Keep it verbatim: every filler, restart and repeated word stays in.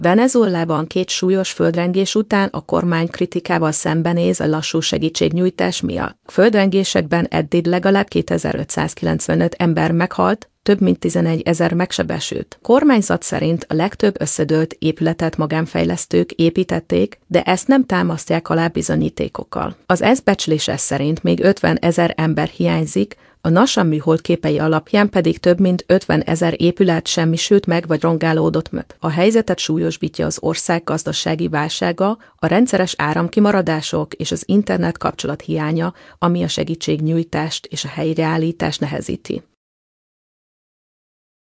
Venezuelában két súlyos földrengés után a kormány kritikával szembenéz a lassú segítségnyújtás miatt. A földrengésekben eddig legalább kétezer-ötszázkilencvenöt ember meghalt, több mint tizenegyezer megsebesült. Kormányzat szerint a legtöbb összedőlt épületet magánfejlesztők építették, de ezt nem támasztják alá bizonyítékokkal. Az ENSZ becslése szerint még ötvenezer ember hiányzik, a NASA műhold képei alapján pedig több mint ötvenezer épület semmisült meg vagy rongálódott meg. A helyzetet súlyosbítja az ország gazdasági válsága, a rendszeres áramkimaradások és az internet kapcsolat hiánya, ami a segítségnyújtást és a helyreállítást nehezíti.